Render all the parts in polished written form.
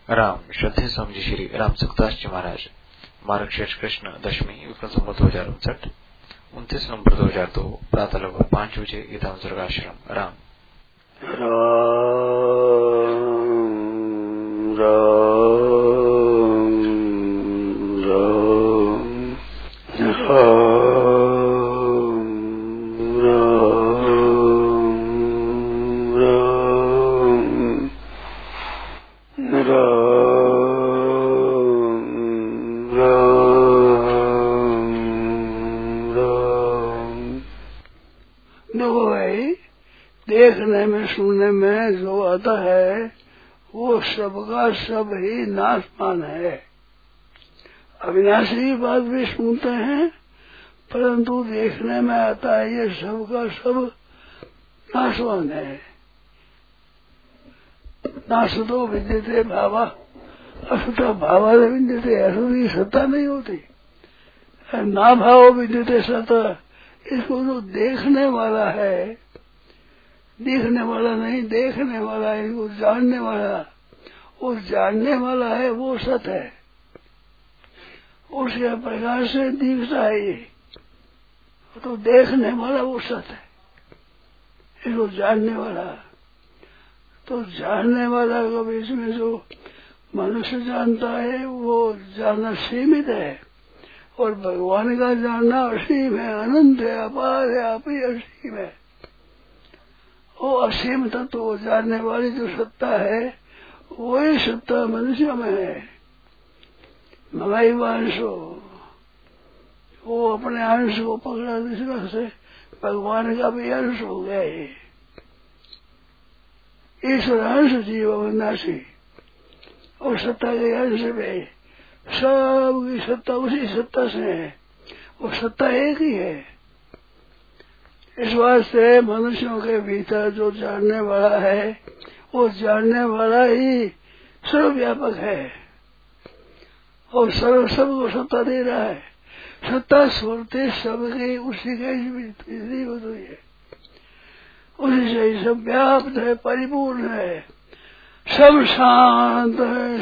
राम श्रद्धे स्वामी श्री राम सुखदास जी महाराज मार्ग शीर्ष कृष्ण दशमी विक्रम संवत 2059 29 नवंबर 2002 प्रातः लगभग 5 बजे गीता स्वर्गाश्रम राम देखने में सुनने में जो आता है वो सबका सब ही नाशवान है। अविनाशी बात भी सुनते हैं परंतु देखने में आता है ये सबका सब नाशवान है। नासतो विद्यते भावा असता भावा विद्यते, असती सत्ता नहीं होती। ना भाव विद्यते सत्ता, इसको जो देखने वाला है, देखने वाला नहीं देखने वाला है, इनको जानने वाला, वो जानने वाला है वो सत है, उसके प्रकाश से दिखता है ये, तो देखने वाला वो सत है, इसको जानने वाला। तो जानने वाला को बीच में जो मनुष्य जानता है वो जानना सीमित है और भगवान का जानना असीम है, अनंत है, अपार है, आप ही असीम है। वो असीम तत्व वो जानने वाली जो सत्ता है वही सत्ता मनुष्य में है। मगाई अंशो, वो अपने अंश को पकड़ा दूसरा से भगवान का भी अंश हो गया है। ईश्वर अंश जीव अविनाशी और सत्ता के अंश में सब की सत्ता उसी सत्ता से है, वो सत्ता एक ही है। इस वास्ते मनुष्यों के भीतर जो जानने वाला है वो जानने वाला ही सर्वव्यापक है और सर्व सबको सत्ता दे रहा है। सत्ता स्फूर्ति सबके उसी के होती है, उसी से सब व्याप्त है, परिपूर्ण है, सब शांत है,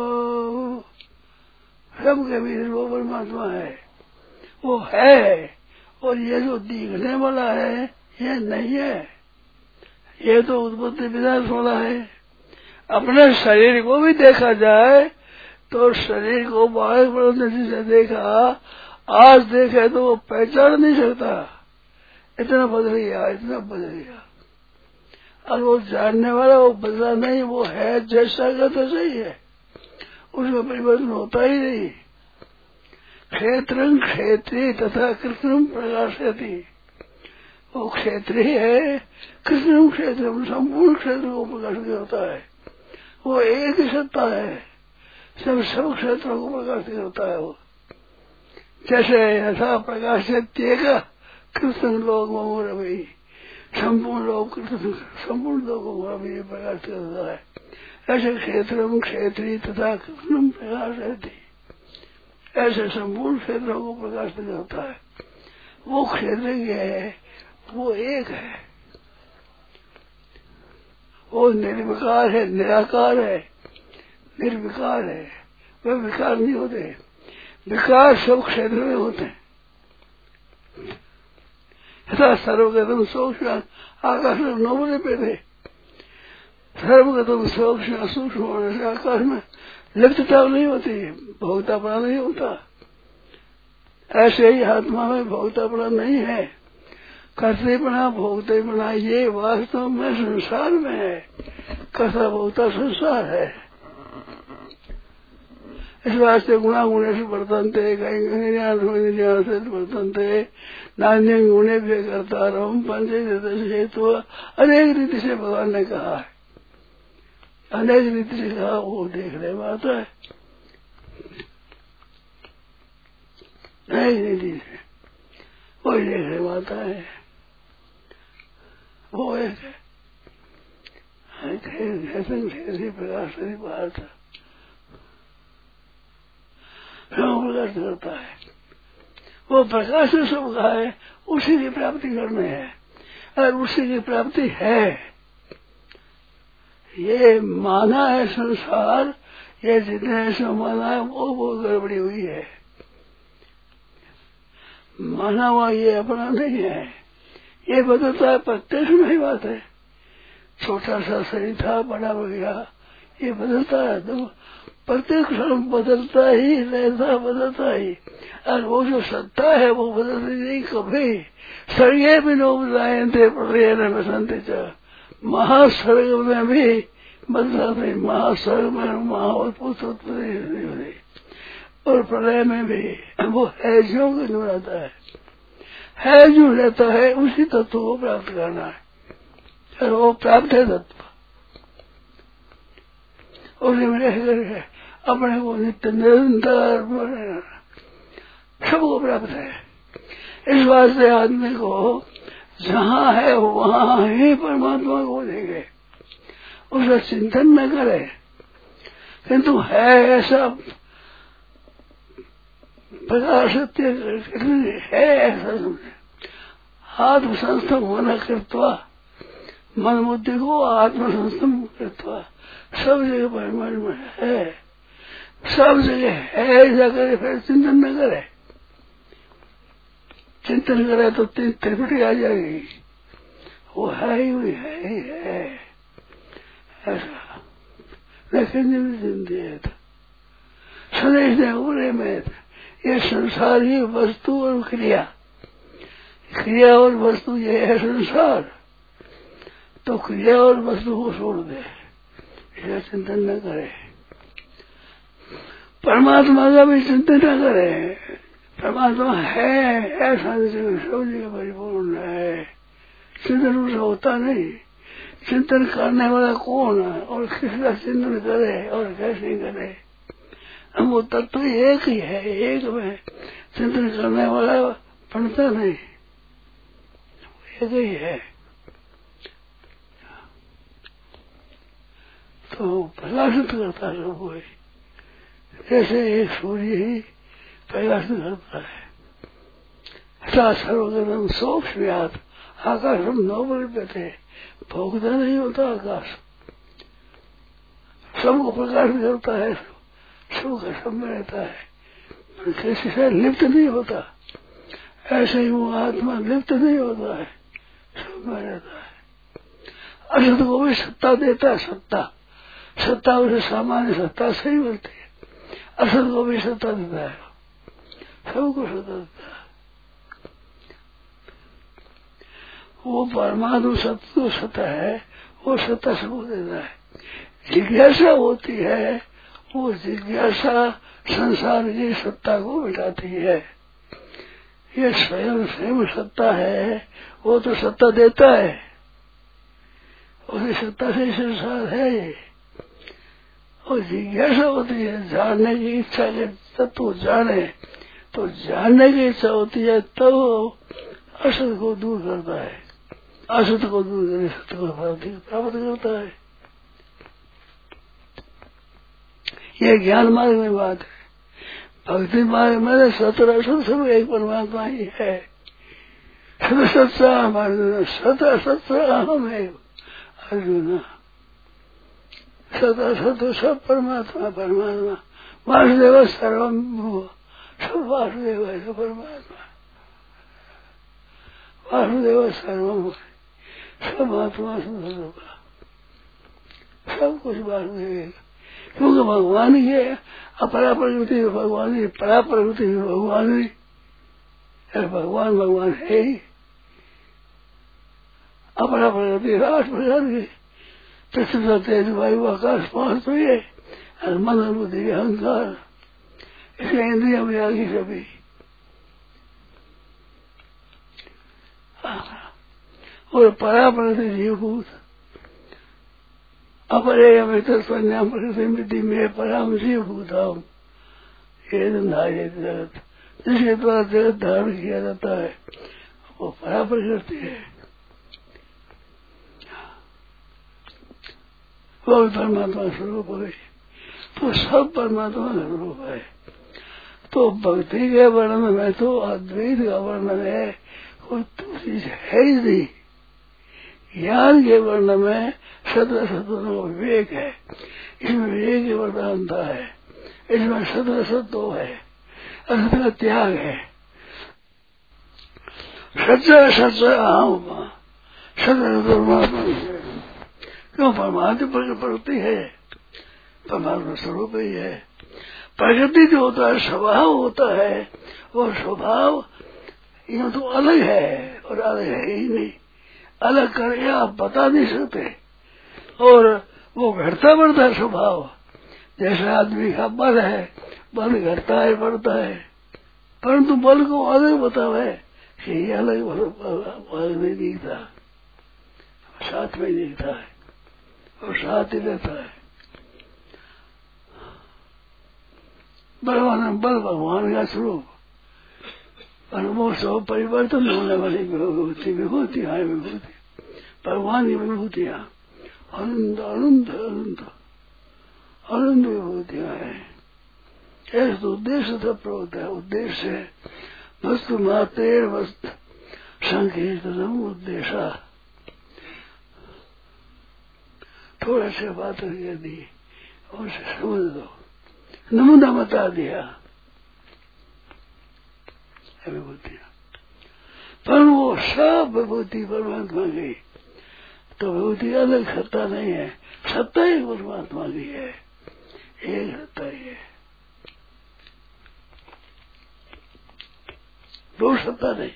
सबके भीतर वो परमात्मा है, वो है। और ये जो दिखने वाला है ये नहीं है, ये तो उत्पत्ति विनाश वाला है। अपने शरीर को भी देखा जाए तो शरीर को बाहर प्रकृति से देखा, आज देखे तो वो पहचान नहीं सकता, इतना बदल गया, इतना बदल गया। और वो जानने वाला वो बदला नहीं, वो है जैसा का तो सही है, उसका परिवर्तन होता ही नहीं। क्षेत्रं क्षेत्री तथा कृष्णम प्रकाशयति, वो क्षेत्रीय है, कृष्णम क्षेत्रम संपूर्ण क्षेत्र को प्रकाशित होता है। वो एक ही सत्ता है, सब क्षेत्रों को प्रकाशित होता है। वो जैसे यथा प्रकाशित कृष्ण लोक रवि, संपूर्ण लोक संपूर्ण लोगों का भी प्रकाशित होता है। ऐसे क्षेत्रम क्षेत्री तथा कृष्णम प्रकाशयति, ऐसे संपूर्ण क्षेत्रों को प्रकाशित होता है। वो क्षेत्र है, वो एक है, वो निर्विकार है, निराकार है, निर्विकार है, वे विकार नहीं होते। विकार सब क्षेत्र में होते हैं। ऐसा सर्वगतम सूक्ष्म आकाश में नोबले पे थे, सर्वगतम सूक्ष्म सूक्ष्म होने से आकाश में लिप्तता नहीं होती, भोक्तापना नहीं होता। ऐसे ही आत्मा में भोक्तापना नहीं है, कर्तेपना भोक्तेपना ये वास्तव में संसार में है। कर्ता भोक्ता संसार है। इस वास्ते गुणा गुणे से वर्तनते, कहीं ज्ञान से वर्तनते, नान्य गुणे भी करता रहूं पंच तो अनेक रीति से भगवान ने कहा है, अनेक रीति से कहा। वो देखने में आता है, अनेक रीति से वो देखने में आता है, वो एक प्रकाश नहीं बाहर था, प्रकाश करता है। वो प्रकाश से सबका है, उसी की प्राप्ति करने है, और उसी की प्राप्ति है। ये माना है संसार, ये जितने ऐसा माना है वो गड़बड़ी हुई है। माना हुआ ये अपना नहीं है, ये बदलता है, प्रत्यक्ष नहीं बात है। छोटा सा शरीर था, बड़ा हो गया, ये बदलता है, तो प्रत्येक क्षण बदलता ही रहता, बदलता ही। और वो जो सत्ता है वो बदलती नहीं कभी। सर्गे भी नो बदलायन्ते प्रलयन बसन्ते च, महासर्ग में भी बदला नहीं, महासर्ग में महाअद्भुत उत्पत्ति नहीं होती, और प्रलय में भी वो है जो रहता है जो रहता है, उसी तत्व को प्राप्त करना है, और वो प्राप्त है तत्व, उसी में रह कर अपने को नित्य निरंतर सबको प्राप्त है। इस वास्ते आदमी को जहाँ है वहाँ ही परमात्मा को देखे, उसका चिंतन न करे, किंतु है ऐसा प्रकाश सत्य है ऐसा समझे। आत्मसंस्थम मन कृत्वा, मन बुद्धि को आत्मसंस्थम कृत्वा, सब जगह परमात्मा है, सब जगह है, ऐसा करे, फिर चिंतन न करे। चिंतन करे तो त्रिपुटी आ जाएगी, वो है ही है ऐसा। लेकिन जिंदगी है संदेश ने उरे में ये संसार ही वस्तु और क्रिया, क्रिया और वस्तु ये है संसार, तो क्रिया और वस्तु को छोड़ दे, इसका चिंतन न करे। परमात्मा का भी चिंतन न करे, परमात्मा है ऐसा सब जगह परिपूर्ण है, चिंतन उसे होता नहीं। चिंतन करने वाला कौन है और किसका चिंतन करे और कैसे करे, हम वो तत्व एक ही है, एक में चिंतन करने वाला बनता नहीं, एक ही है। तो प्रकाशित करता है सबको, जैसे एक सूर्य ही प्रकाशित करता है। सर्वगतम सोक्ष्म्यात् आकाशम नोपलिप्यते, भोगता नहीं होता आकाश, सबको प्रकाशित करता है, सबका सब में रहता है, किसी से लिप्त नहीं होता। ऐसे ही वो आत्मा लिप्त नहीं होता है, सब में रहता है। असत को भी सत्ता देता है, सत्ता उसे सामान्य सत्ता से ही मिलती है, असत को भी सत्ता देता है, सबको सत्ता देता है। वो परमाणु सत्य सत्ता है, वो सत्ता सबको देता है। जिज्ञासा होती है, वो जिज्ञासा संसार की सत्ता को मिटाती है। ये स्वयं सत्ता है, वो तो सत्ता देता है, उसी सत्ता से संसार है ये। और जिज्ञासा होती है, जानने की इच्छा के तत्व जाने, तो जानने की इच्छा होती है, तब तो असत को दूर करता है, असत को दूर करके सत्य को प्राप्त करता है। ये ज्ञान मार्ग में बात है। भक्ति मार्ग में सत्र असत सब एक परमात्मा ही है। सत्सा अर्जुन, सत सत्सा हम है अर्जुन, सत असत सब परमात्मा परमात्मा, वासुदेव सर्वम, सब वासुदेव है, सब परमात्मा, वासुदेव सर्वम, सब आत्मा सब कुछ वासुदेव। क्योंकि भगवान ही है, अपरा प्रकृति भगवान ही, परा प्रकृति भगवान ही, भगवान भगवान है ही। अपरा प्रकृति 8 प्रकार की, पृथ्वी तेज वायु आकाश 5 तो ये, और मन बुद्धि अहंकार, इसलिए इंद्रिया में आगे सभी। और परा प्रकृति जीवभूत, अपरे अमृत स्वन्याम प्रकृति मिट्टी में पराम जीवभूता हूँ, ये धारे जगत, जिसके द्वारा जगत धारण किया जाता है, वो परा प्रकृति है, वो भी परमात्मा स्वरूप है। तो सब परमात्मा स्वरूप है। तो भक्ति के वर्णन में तो अद्वैत का वर्णन है, कोई चीज है ही नहीं। ज्ञान के वर्ण में सत्र सत्व विवेक है, इसमें विवेक की प्रधानता है, इसमें सत्र सत्व है, असत का त्याग है। सच्चा सच्चा अहम सत्र परमात्मा है। क्यों? परमात्मा प्रकृति है, परमात्मा स्वरूप ही है। प्रकृति जो होता है स्वभाव होता है, वो स्वभाव यह तो अलग है और अलग है ही नहीं। अलग करके आप बता नहीं सकते। और वो घटता बढ़ता स्वभाव, जैसे आदमी का बल है, बल घटता है बढ़ता है, परंतु बल को अलग बतावे कि ये अलग बल नहीं दिखता, साथ में दिखता है और साथ ही रहता है। बलवान बल भगवान का स्वरूप, अनुभव सब परिवर्तन होने वाली विभूति, विभूतियां है विभूति, भगवान की विभूतियां अनंत अनंत अनंत अनंत विभूतियां है। ऐसा तो उद्देश्य था प्रवृत्त है, उद्देश्य है वस्तु मात्र वस्तु संकेतनम उद्देश्य। थोड़ा सा बात कर दी और समझ दो, नमूना बता दिया विभूतियां, पर वो सब विभूति परमात्मा की, तो विभूति अलग सत्ता नहीं है, सत्ता ही परमात्मा की है, एक सत्ता ही है, दो सत्ता नहीं।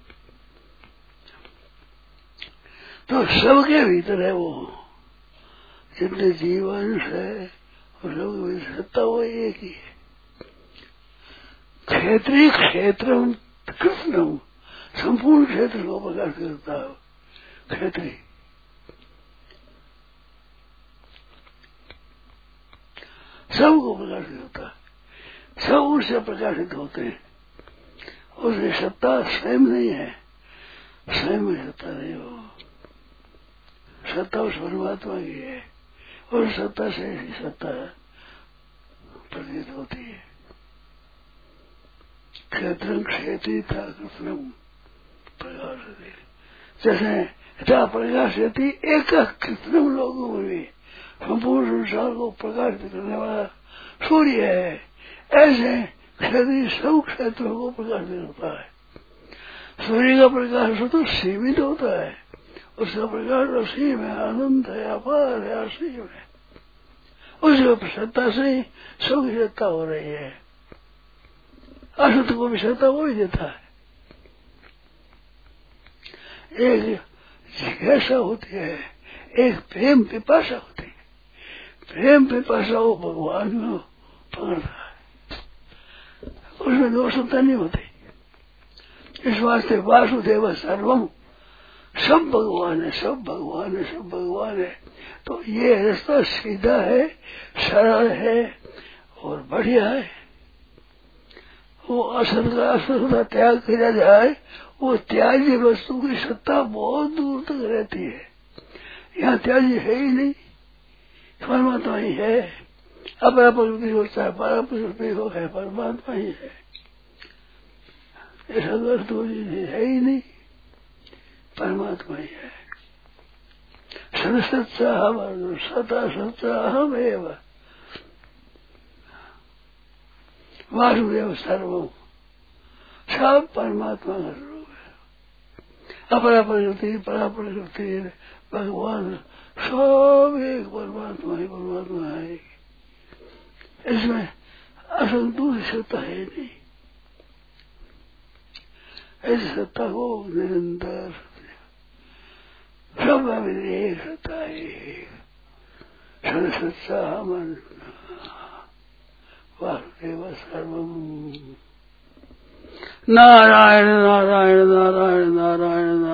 तो सबके भीतर है वो, जितने जीवन है और लोग सत्ता वो एक ही है। क्षेत्रीय क्षेत्र कृष्ण संपूर्ण क्षेत्र को प्रकाश करता है, क्षेत्रीय सबको प्रकाश करता है, सब उससे प्रकाशित होते हैं। उसकी सत्ता स्वयं नहीं है, स्वयं में सत्ता नहीं हो, सत्ता उस परमात्मा की है और सत्ता से ही सत्ता प्रतीत होती है। क्षेत्र क्षेत्री था कृष्णम प्रकाशति, जैसे था प्रकाशति एक कृष्णम लोगों में भी संपूर्ण संसार को प्रकाशित करने वाला सूर्य है, ऐसे क्षेत्रीय सब क्षेत्रों को प्रकाशित करता है। सूर्य का प्रकाश तो सीमित होता है, उसका प्रकाश असीम है, अनंत है, अपार है, असीम है, उसकी सत्ता से ही सबकी सत्ता हो रही है। असत को भी सत्ता वो ही देता है। एक जिज्ञासा होती है, एक प्रेम पिपासा होती है, प्रेम पिपासा वो भगवान को पकड़ता है, उसमें दो सत्ता नहीं होती। इस वास्ते वासुदेव सर्वम, सब भगवान है, सब भगवान है, सब भगवान है। तो ये रास्ता सीधा है, सरल है और बढ़िया है। वो असत का त्याग किया जाए, वो त्याज्य वस्तु की सत्ता बहुत दूर तक रहती है। यहाँ त्याज्य है ही नहीं, परमात्मा ही है। अपना प्रकृति होता है, परा प्रकृति हो है, परमात्मा ही है। ऐसा वस्तु है ही नहीं, परमात्मा ही है। सत्ता हम सता सत्ता हम एवं वासुदेव सर्वम, सब परमात्मा का स्वरूप है। अपरा प्रकृति परा प्रकृति भगवान सब एक परमात्मा ही परमात्मा है। इसमें असल दूसरी सत्ता है नहीं, ऐसी सत्ता को निरंतर सब में एक सत्ता है। सत्ता मन वासुदेव सर्वम। नारायण नारायण नारायण नारायण